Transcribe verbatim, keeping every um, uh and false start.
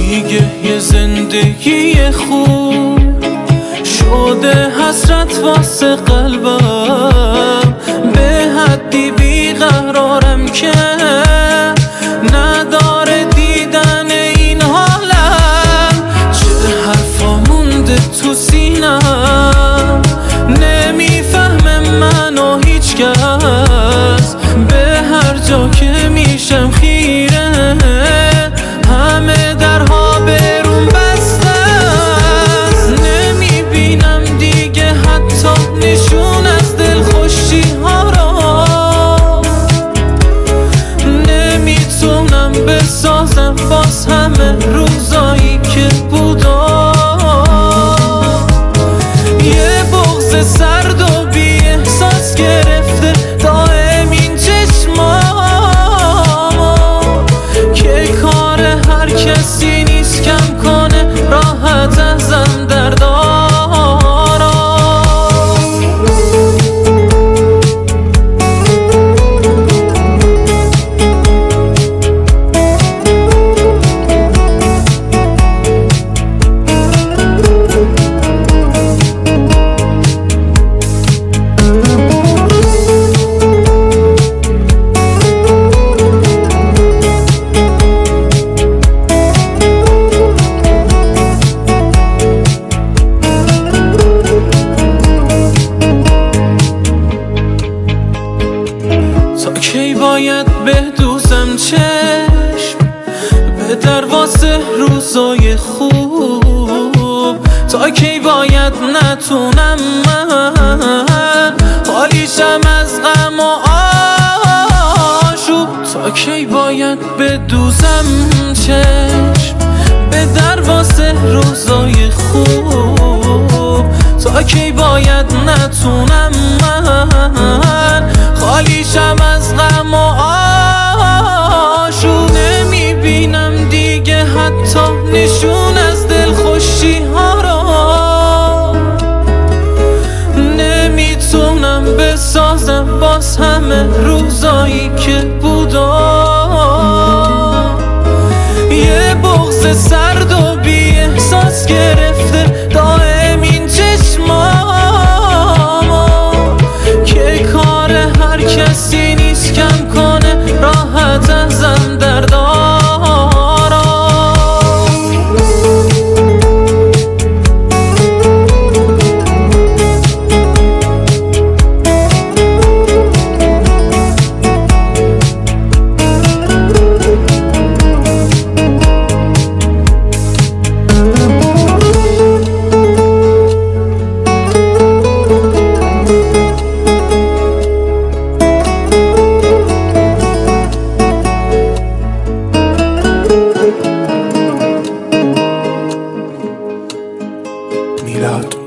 دیگه یه زندگی خوب شده حسرت واسه قلبم، به حدی بیقرارم که نداره دیدن این حالم. چه حرفا مونده تو سینم، نمیفهمه منو هیچ کس، به هر جا که میشم خیره همه درها برون بسته است. نمیبینم دیگه حتی نشون از دلخوشی ها را، نمیتونم بسازم باز همه روزایی که بودا. یه بغض سرد و بی احساس گرفته دائم این چشمامو، که کار هر کسی نیست کم کنه راحت ازم دردارا. تا کی باید بدوزم چشم به دروازه روزای خوب؟ تا کی باید نتونم من خالیشم از غم و آشوب؟ تا کی باید بدوزم چشم به دروازه روزای خوب؟ تا کی باید نتونم من خالیشم از غم و آشوب؟ نمیبینم دیگه حتی نشون از دلخوشی ها را، نمیتونم بسازم باز همه روزایی که بودا. یه بغض سرد و بی احساس گرفته دائم این چشمامو، که کار هر کسی نیست کم کنه راحت ازم دردارا. میلاد